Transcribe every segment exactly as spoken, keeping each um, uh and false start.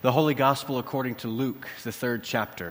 The Holy Gospel according to Luke, the third chapter.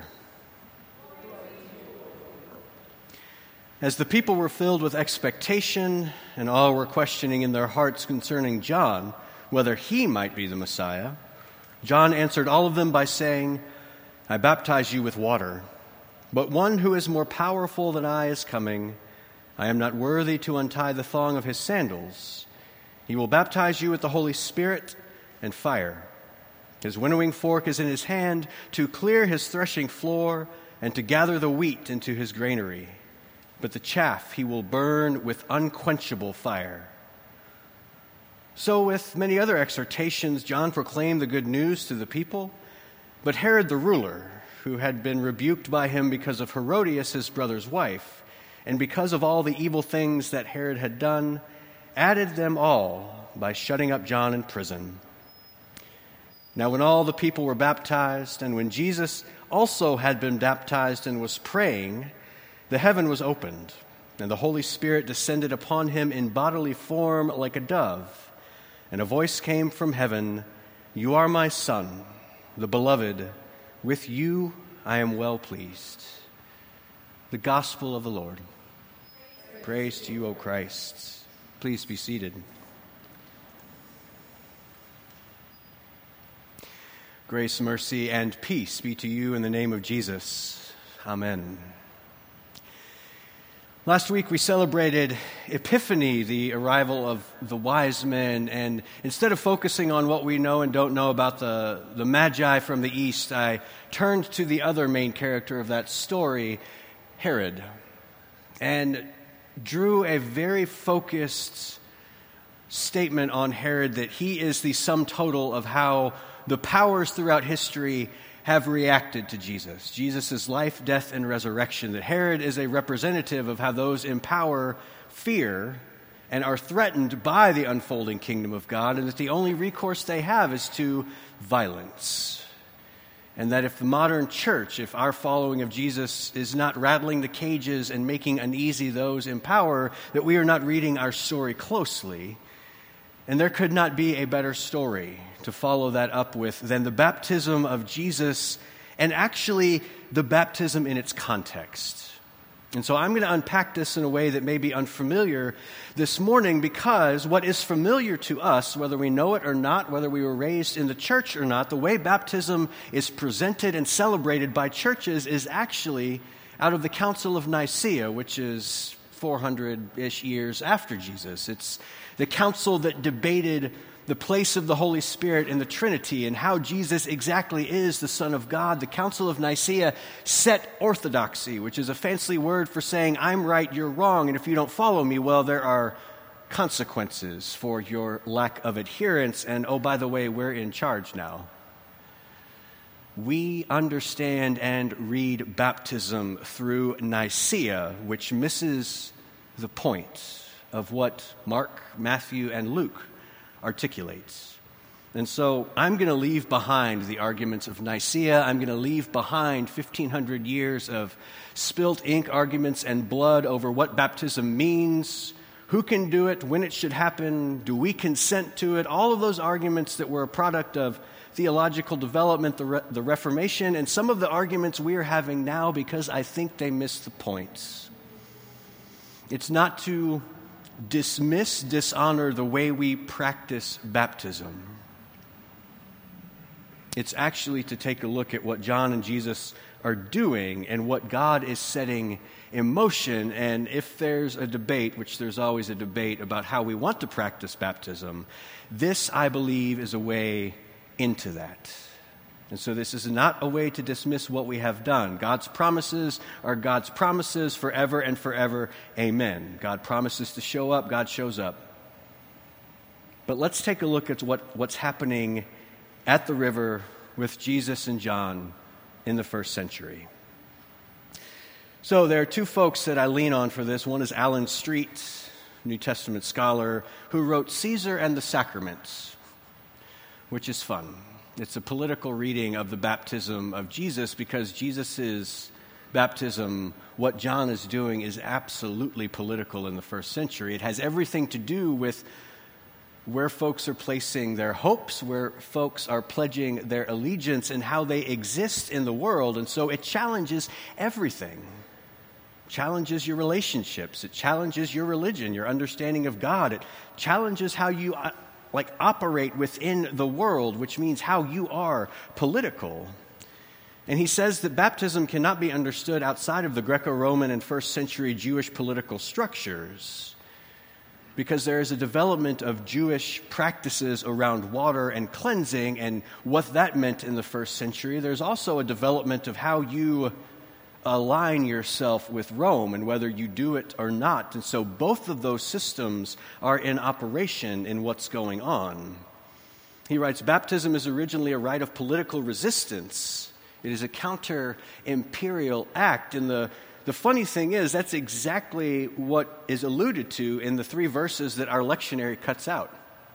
As the people were filled with expectation, and all were questioning in their hearts concerning John, whether he might be the Messiah, John answered all of them by saying, I baptize you with water, but one who is more powerful than I is coming. I am not worthy to untie the thong of his sandals. He will baptize you with the Holy Spirit and fire. His winnowing fork is in his hand to clear his threshing floor and to gather the wheat into his granary. But the chaff he will burn with unquenchable fire. So with many other exhortations, John proclaimed the good news to the people. But Herod the ruler, who had been rebuked by him because of Herodias, his brother's wife, and because of all the evil things that Herod had done, added them all by shutting up John in prison. Now when all the people were baptized, and when Jesus also had been baptized and was praying, the heaven was opened, and the Holy Spirit descended upon him in bodily form like a dove. And a voice came from heaven, You are my Son, the Beloved. With you I am well pleased. The Gospel of the Lord. Praise to you, O Christ. Please be seated. Grace, mercy, and peace be to you in the name of Jesus. Amen. Last week we celebrated Epiphany, the arrival of the wise men, and instead of focusing on what we know and don't know about the, the Magi from the East, I turned to the other main character of that story, Herod, and drew a very focused statement on Herod that he is the sum total of how the powers throughout history have reacted to Jesus, Jesus' life, death, and resurrection. That Herod is a representative of how those in power fear and are threatened by the unfolding kingdom of God, and that the only recourse they have is to violence. And that if the modern church, if our following of Jesus is not rattling the cages and making uneasy those in power, that we are not reading our story closely. And there could not be a better story to follow that up with than the baptism of Jesus, and actually the baptism in its context. And so I'm going to unpack this in a way that may be unfamiliar this morning, because what is familiar to us, whether we know it or not, whether we were raised in the church or not, the way baptism is presented and celebrated by churches is actually out of the Council of Nicaea, which is four hundred-ish years after Jesus. It's the council that debated the place of the Holy Spirit in the Trinity and how Jesus exactly is the Son of God. The Council of Nicaea set orthodoxy, which is a fancy word for saying, I'm right, you're wrong, and if you don't follow me, well, there are consequences for your lack of adherence, and oh, by the way, we're in charge now. We understand and read baptism through Nicaea, which misses the point of what Mark, Matthew, and Luke articulates. And so I'm going to leave behind the arguments of Nicaea. I'm going to leave behind fifteen hundred years of spilt ink arguments and blood over what baptism means, who can do it, when it should happen, do we consent to it, all of those arguments that were a product of theological development, the, Re- the Reformation, and some of the arguments we are having now because I think they miss the points. It's not to dismiss, dishonor the way we practice baptism. It's actually to take a look at what John and Jesus are doing and what God is setting in motion. And if there's a debate, which there's always a debate about how we want to practice baptism, this, I believe, is a way into that. And so this is not a way to dismiss what we have done. God's promises are God's promises forever and forever. Amen. God promises to show up. God shows up. But let's take a look at what, what's happening at the river with Jesus and John in the first century. So there are two folks that I lean on for this. One is Alan Street, New Testament scholar, who wrote Caesar and the Sacraments, which is fun. It's a political reading of the baptism of Jesus, because Jesus' baptism, what John is doing, is absolutely political in the first century. It has everything to do with where folks are placing their hopes, where folks are pledging their allegiance, and how they exist in the world. And so it challenges everything. It challenges your relationships. It challenges your religion, your understanding of God. It challenges how you uh, like operate within the world, which means how you are political. And he says that baptism cannot be understood outside of the Greco-Roman and first century Jewish political structures, because there is a development of Jewish practices around water and cleansing and what that meant in the first century. There's also a development of how you align yourself with Rome and whether you do it or not. And so both of those systems are in operation in what's going on. He writes, baptism is originally a rite of political resistance. It is a counter-imperial act. And the, the funny thing is, that's exactly what is alluded to in the three verses that our lectionary cuts out.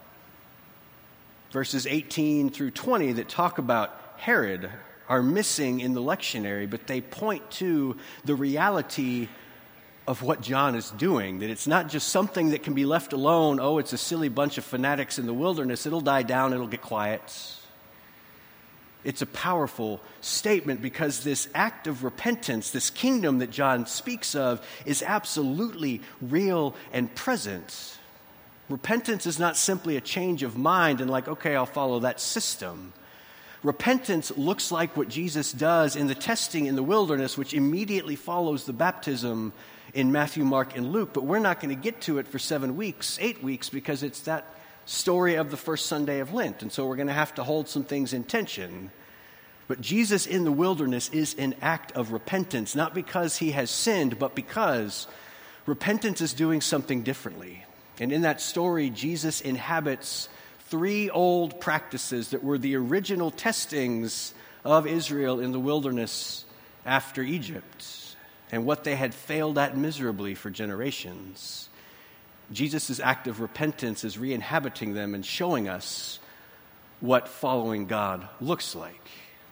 Verses eighteen through twenty that talk about Herod are missing in the lectionary, but they point to the reality of what John is doing, that it's not just something that can be left alone. Oh, it's a silly bunch of fanatics in the wilderness. It'll die down. It'll get quiet. It's a powerful statement because this act of repentance, this kingdom that John speaks of, is absolutely real and present. Repentance is not simply a change of mind and like, okay, I'll follow that system. Repentance looks like what Jesus does in the testing in the wilderness, which immediately follows the baptism in Matthew, Mark, and Luke. But we're not going to get to it for seven weeks, eight weeks, because it's that story of the first Sunday of Lent. And so we're going to have to hold some things in tension. But Jesus in the wilderness is an act of repentance, not because he has sinned, but because repentance is doing something differently. And in that story, Jesus inhabits three old practices that were the original testings of Israel in the wilderness after Egypt, and what they had failed at miserably for generations. Jesus' act of repentance is re-inhabiting them and showing us what following God looks like.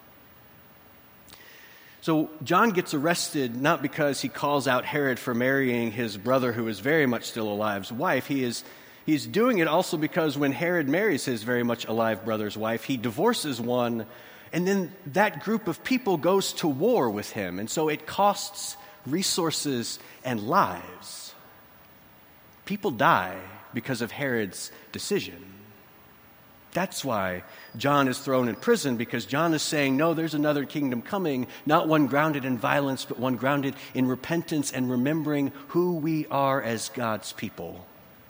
So John gets arrested not because he calls out Herod for marrying his brother, who is very much still alive's wife. He is he's doing it also because when Herod marries his very much alive brother's wife, he divorces one, and then that group of people goes to war with him. And so it costs resources and lives. People die because of Herod's decision. That's why John is thrown in prison, because John is saying, no, there's another kingdom coming, not one grounded in violence, but one grounded in repentance and remembering who we are as God's people.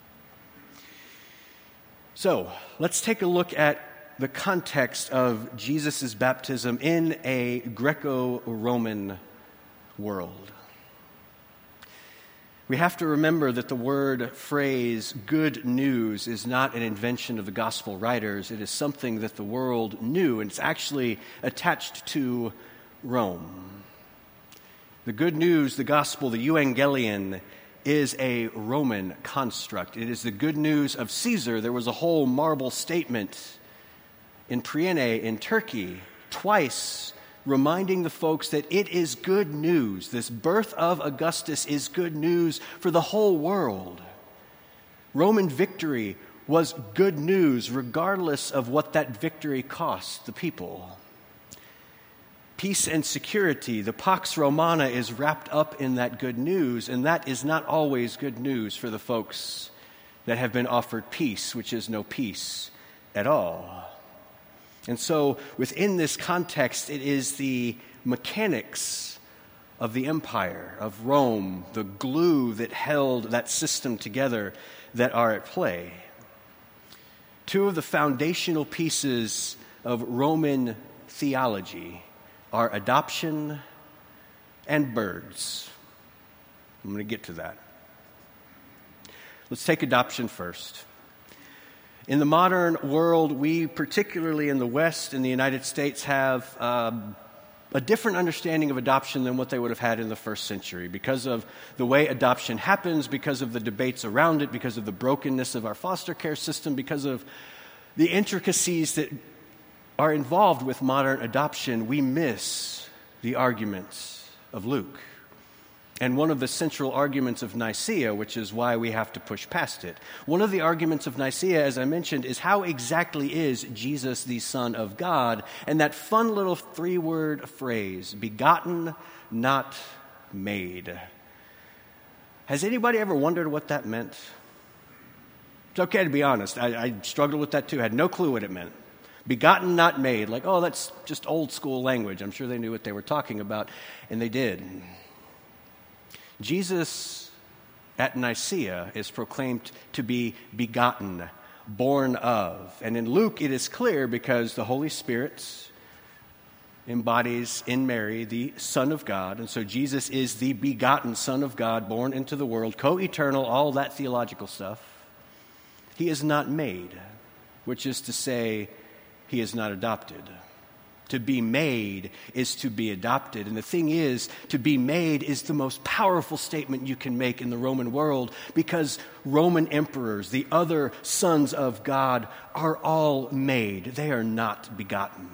So let's take a look at the context of Jesus' baptism in a Greco-Roman world. We have to remember that the word phrase, good news, is not an invention of the gospel writers. It is something that the world knew, and it's actually attached to Rome. The good news, the gospel, the euangelion, is a Roman construct. It is the good news of Caesar. There was a whole marble statement in Priene in Turkey, twice, reminding the folks that it is good news. This birth of Augustus is good news for the whole world. Roman victory was good news regardless of what that victory cost the people. Peace and security, the Pax Romana, is wrapped up in that good news, and that is not always good news for the folks that have been offered peace, which is no peace at all. And so within this context, it is the mechanics of the empire, of Rome, the glue that held that system together, that are at play. Two of the foundational pieces of Roman theology are adoption and birds. I'm going to get to that. Let's take adoption first. In the modern world, we, particularly in the West, in the United States, have um, a different understanding of adoption than what they would have had in the first century because of the way adoption happens, because of the debates around it, because of the brokenness of our foster care system, because of the intricacies that are involved with modern adoption. We miss the arguments of Luke. And one of the central arguments of Nicaea, which is why we have to push past it, one of the arguments of Nicaea, as I mentioned, is how exactly is Jesus the Son of God? And that fun little three-word phrase, begotten, not made. Has anybody ever wondered what that meant? It's okay to be honest. I, I struggled with that too. I had no clue what it meant. Begotten, not made. Like, oh, that's just old school language. I'm sure they knew what they were talking about, and they did. Jesus at Nicaea is proclaimed to be begotten, born of. And in Luke, it is clear because the Holy Spirit embodies in Mary the Son of God. And so Jesus is the begotten Son of God, born into the world, co-eternal, all that theological stuff. He is not made, which is to say, he is not adopted. To be made is to be adopted. And the thing is, to be made is the most powerful statement you can make in the Roman world because Roman emperors, the other sons of God, are all made. They are not begotten.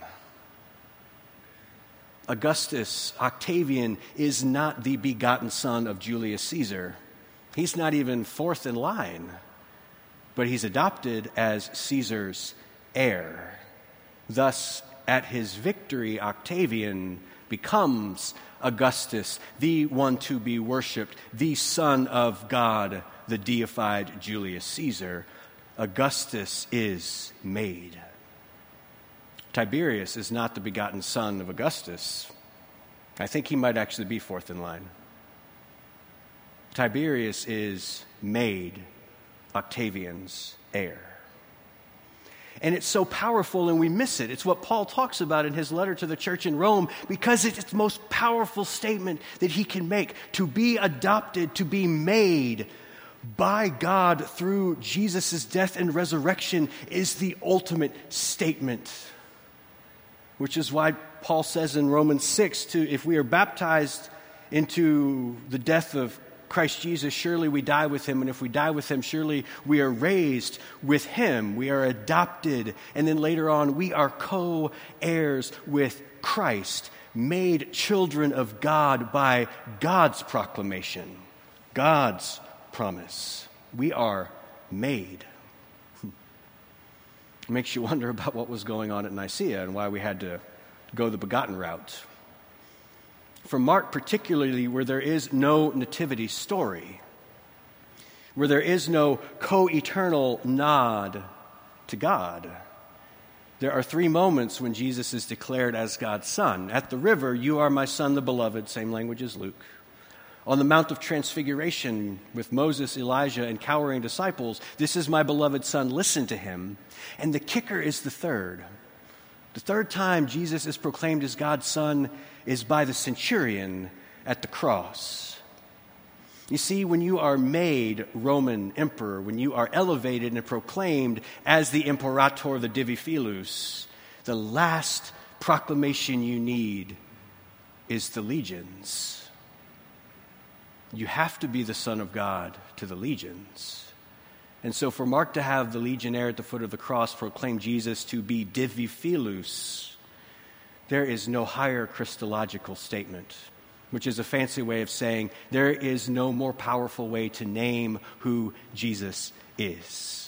Augustus, Octavian, is not the begotten son of Julius Caesar. He's not even fourth in line, but he's adopted as Caesar's heir. Thus, at his victory, Octavian becomes Augustus, the one to be worshipped, the Son of God, the deified Julius Caesar. Augustus is made. Tiberius is not the begotten son of Augustus. I think he might actually be fourth in line. Tiberius is made Octavian's heir. And it's so powerful and we miss it. It's what Paul talks about in his letter to the church in Rome because it's the most powerful statement that he can make. To be adopted, to be made by God through Jesus' death and resurrection is the ultimate statement. Which is why Paul says in Romans six, to, if we are baptized into the death of Christ Jesus, surely we die with him, and if we die with him, surely we are raised with him. We are adopted, and then later on, we are co-heirs with Christ, made children of God by God's proclamation, God's promise. We are made. It makes you wonder about what was going on at Nicaea and why we had to go the begotten route. For Mark particularly, where there is no nativity story, where there is no co-eternal nod to God, there are three moments when Jesus is declared as God's Son. At the river, you are my Son, the beloved, same language as Luke. On the Mount of Transfiguration with Moses, Elijah, and cowering disciples, this is my beloved Son, listen to him. And the kicker is the third. The third time Jesus is proclaimed as God's Son is by the centurion at the cross. You see, when you are made Roman emperor, when you are elevated and proclaimed as the imperator, the Divi Filus, the last proclamation you need is the legions. You have to be the Son of God to the legions. And so for Mark to have the legionnaire at the foot of the cross proclaim Jesus to be Divi Filus, there is no higher Christological statement, which is a fancy way of saying there is no more powerful way to name who Jesus is.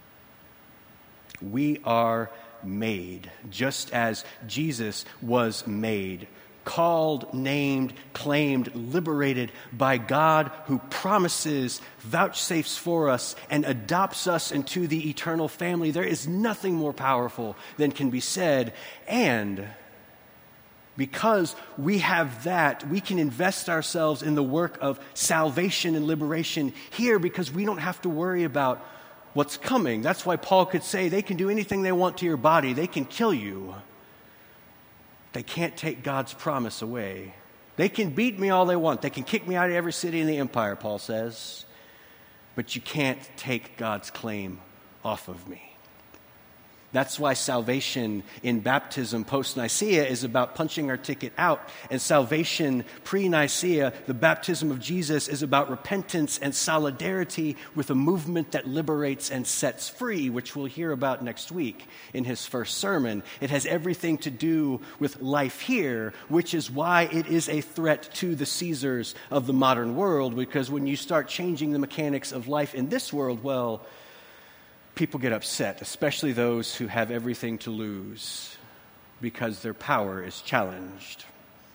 We are made, just as Jesus was made, called, named, claimed, liberated by God who promises, vouchsafes for us, and adopts us into the eternal family. There is nothing more powerful than can be said. And because we have that, we can invest ourselves in the work of salvation and liberation here because we don't have to worry about what's coming. That's why Paul could say they can do anything they want to your body. They can kill you. They can't take God's promise away. They can beat me all they want. They can kick me out of every city in the empire, Paul says. But you can't take God's claim off of me. That's why salvation in baptism post-Nicaea is about punching our ticket out. And salvation pre-Nicaea, the baptism of Jesus, is about repentance and solidarity with a movement that liberates and sets free, which we'll hear about next week in his first sermon. It has everything to do with life here, which is why it is a threat to the Caesars of the modern world, because when you start changing the mechanics of life in this world, well, people get upset, especially those who have everything to lose because their power is challenged.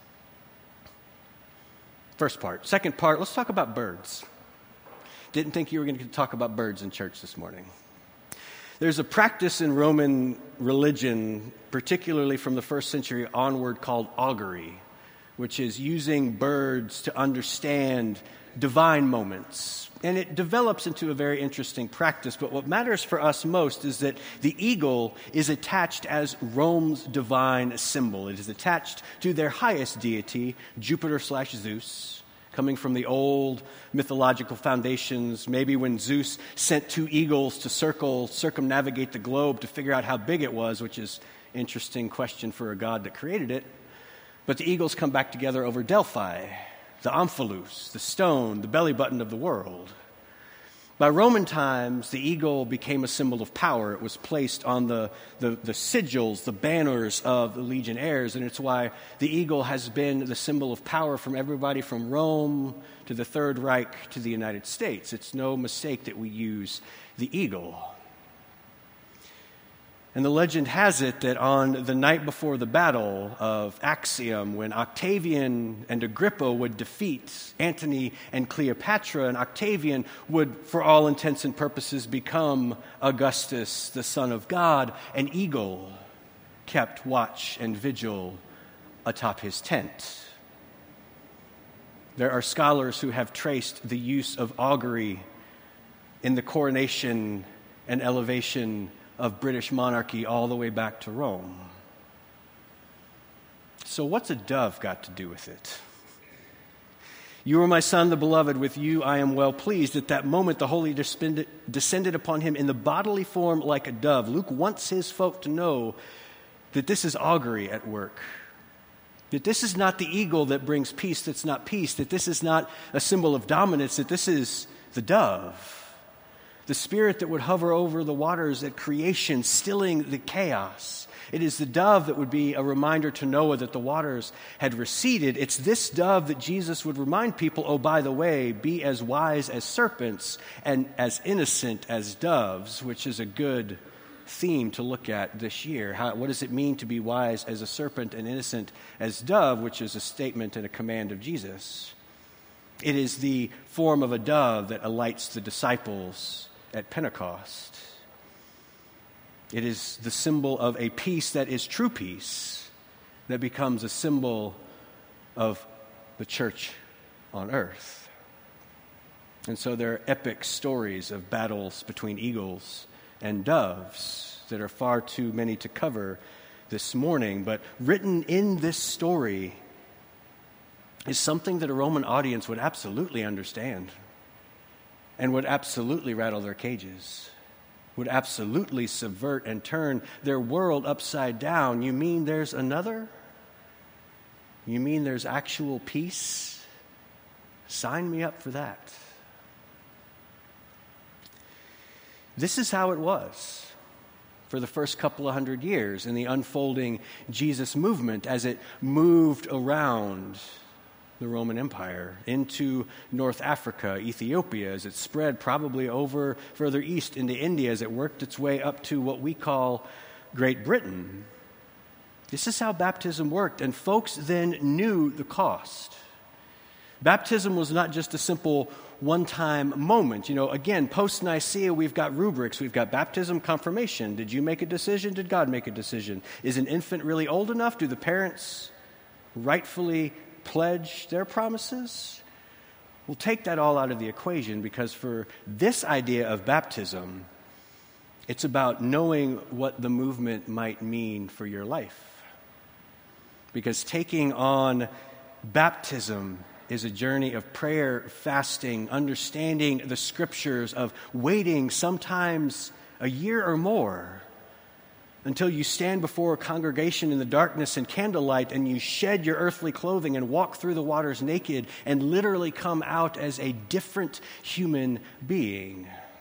First part. Second part, let's talk about birds. Didn't think you were going to talk about birds in church this morning. There's a practice in Roman religion, particularly from the first century onward, called augury, which is using birds to understand divine moments. And it develops into a very interesting practice, but what matters for us most is that the eagle is attached as Rome's divine symbol. It is attached to their highest deity, Jupiter slash Zeus, coming from the old mythological foundations. Maybe when Zeus sent two eagles to circle, circumnavigate the globe to figure out how big it was, which is an interesting question for a god that created it. But the eagles come back together over Delphi, the Omphalos, the stone, the belly button of the world. By Roman times, the eagle became a symbol of power. It was placed on the, the, the sigils, the banners of the legionnaires, and it's why the eagle has been the symbol of power from everybody from Rome to the Third Reich to the United States. It's no mistake that we use the eagle. And the legend has it that on the night before the battle of Actium, when Octavian and Agrippa would defeat Antony and Cleopatra, and Octavian would, for all intents and purposes, become Augustus, the son of God, an eagle kept watch and vigil atop his tent. There are scholars who have traced the use of augury in the coronation and elevation of British monarchy all the way back to Rome. So what's a dove got to do with it? You are my son, the beloved. With you I am well pleased. At that moment the Holy descended upon him in the bodily form like a dove. Luke wants his folk to know that this is augury at work. That this is not the eagle that brings peace that's not peace. That this is not a symbol of dominance. That this is the dove. The spirit that would hover over the waters at creation, stilling the chaos. It is the dove that would be a reminder to Noah that the waters had receded. It's this dove that Jesus would remind people, oh, by the way, be as wise as serpents and as innocent as doves, which is a good theme to look at this year. How, what does it mean to be wise as a serpent and innocent as dove, which is a statement and a command of Jesus? It is the form of a dove that alights the disciples at Pentecost. It is the symbol of a peace that is true peace that becomes a symbol of the church on earth. And so there are epic stories of battles between eagles and doves that are far too many to cover this morning. But written in this story is something that a Roman audience would absolutely understand and would absolutely rattle their cages, would absolutely subvert and turn their world upside down. You mean there's another? You mean there's actual peace? Sign me up for that. This is how it was for the first couple of hundred years in the unfolding Jesus movement as it moved around the Roman Empire into North Africa, Ethiopia, as it spread probably over further east into India, as it worked its way up to what we call Great Britain. This is how baptism worked, and folks then knew the cost. Baptism was not just a simple one-time moment. You know, again, post-Nicaea, we've got rubrics. We've got baptism, confirmation. Did you make a decision? Did God make a decision? Is an infant really old enough? Do the parents rightfully pledge their promises? We'll take that all out of the equation, because for this idea of baptism, it's about knowing what the movement might mean for your life. Because taking on baptism is a journey of prayer, fasting, understanding the scriptures, of waiting sometimes a year or more until you stand before a congregation in the darkness and candlelight and you shed your earthly clothing and walk through the waters naked and literally come out as a different human being.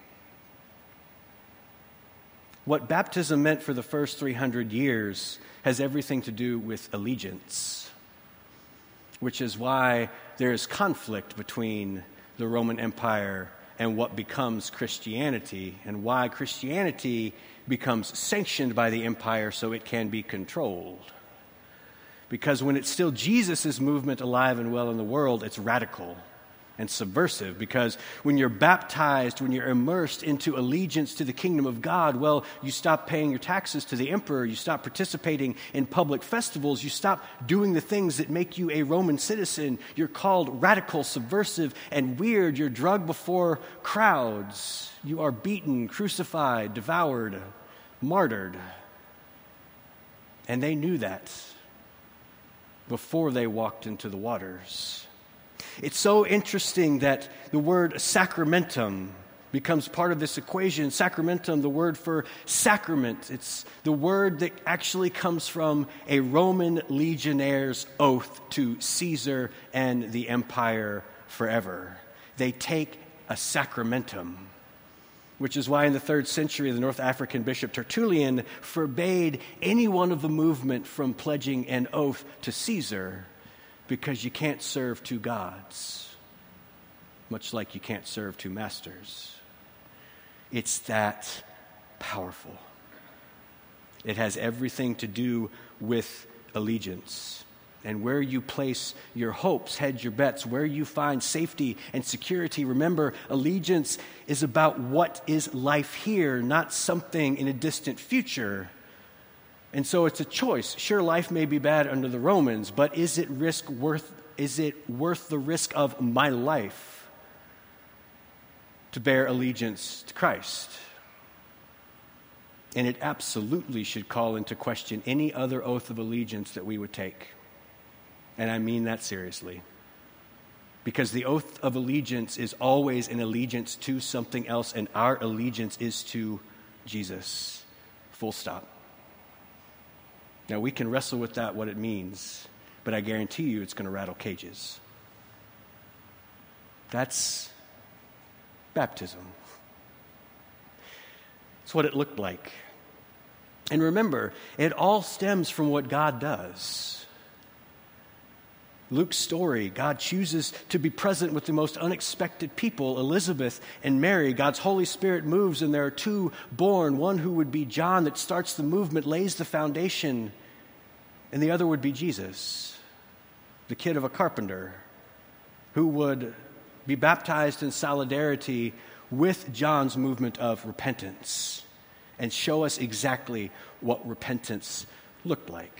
What baptism meant for the first three hundred years has everything to do with allegiance, which is why there is conflict between the Roman Empire and what becomes Christianity, and why Christianity becomes sanctioned by the empire so it can be controlled. Because when it's still Jesus' movement alive and well in the world, it's radical and subversive. Because when you're baptized, when you're immersed into allegiance to the kingdom of God, well, you stop paying your taxes to the emperor, you stop participating in public festivals, you stop doing the things that make you a Roman citizen. You're called radical, subversive, and weird. You're drugged before crowds. You are beaten, crucified, devoured, martyred. And they knew that before they walked into the waters. It's so interesting that the word sacramentum becomes part of this equation. Sacramentum, the word for sacrament, it's the word that actually comes from a Roman legionnaire's oath to Caesar and the empire forever. They take a sacramentum, which is why in the third century, the North African bishop Tertullian forbade anyone of the movement from pledging an oath to Caesar, because you can't serve two gods, much like you can't serve two masters. It's that powerful. It has everything to do with allegiance. And where you place your hopes, hedge your bets, where you find safety and security. Remember, allegiance is about what is life here, not something in a distant future. And so it's a choice. Sure, life may be bad under the Romans, but is it risk worth is it worth the risk of my life to bear allegiance to Christ? And it absolutely should call into question any other oath of allegiance that we would take. And I mean that seriously. Because the oath of allegiance is always an allegiance to something else, and our allegiance is to Jesus. Full stop. Now, we can wrestle with that, what it means, but I guarantee you it's going to rattle cages. That's baptism. It's what it looked like. And remember, it all stems from what God does. Luke's story, God chooses to be present with the most unexpected people, Elizabeth and Mary. God's Holy Spirit moves, and there are two born, one who would be John that starts the movement, lays the foundation, and the other would be Jesus, the kid of a carpenter, who would be baptized in solidarity with John's movement of repentance and show us exactly what repentance looked like.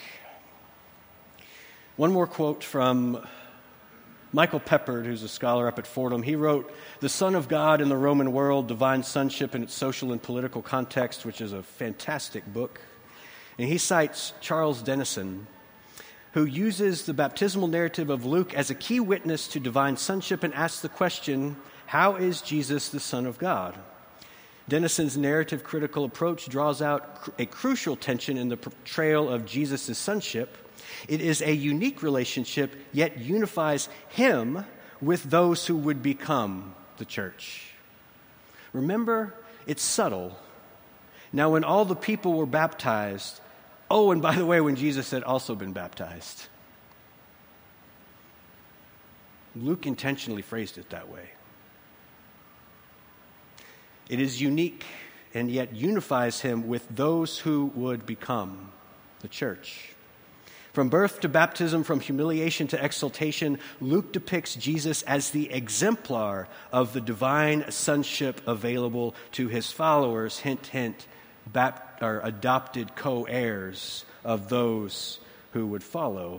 One more quote from Michael Peppard, who's a scholar up at Fordham. He wrote, "The Son of God in the Roman World, Divine Sonship in its Social and Political Context," which is a fantastic book. And he cites Charles Dennison, who uses the baptismal narrative of Luke as a key witness to divine sonship and asks the question, how is Jesus the Son of God? Dennison's narrative critical approach draws out a crucial tension in the portrayal of Jesus' sonship. It is a unique relationship, yet unifies him with those who would become the church. Remember, it's subtle. Now, when all the people were baptized, oh, and by the way, when Jesus had also been baptized, Luke intentionally phrased it that way. It is unique and yet unifies him with those who would become the church. From birth to baptism, from humiliation to exaltation, Luke depicts Jesus as the exemplar of the divine sonship available to his followers, hint, hint, bapt- or adopted co-heirs of those who would follow.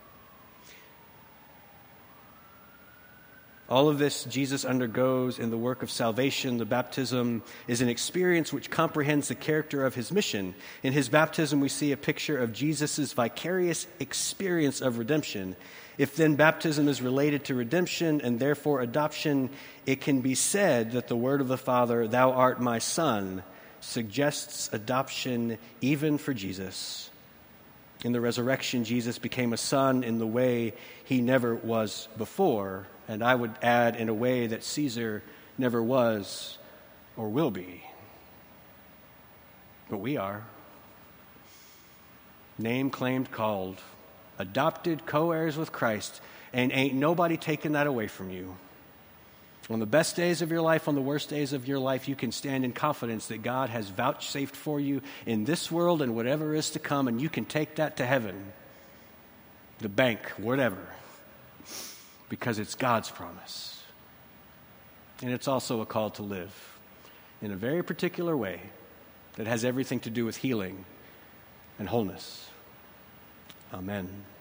All of this Jesus undergoes in the work of salvation. The baptism is an experience which comprehends the character of his mission. In his baptism, we see a picture of Jesus' vicarious experience of redemption. If then baptism is related to redemption and therefore adoption, it can be said that the word of the Father, "Thou art my Son, suggests adoption even for Jesus. In the resurrection, Jesus became a son in the way he never was before, and I would add, in a way that Caesar never was or will be. But we are. Name claimed, called, adopted, co-heirs with Christ, and ain't nobody taking that away from you. On the best days of your life, on the worst days of your life, you can stand in confidence that God has vouchsafed for you in this world and whatever is to come, and you can take that to heaven, the bank, whatever, because it's God's promise. And it's also a call to live in a very particular way that has everything to do with healing and wholeness. Amen.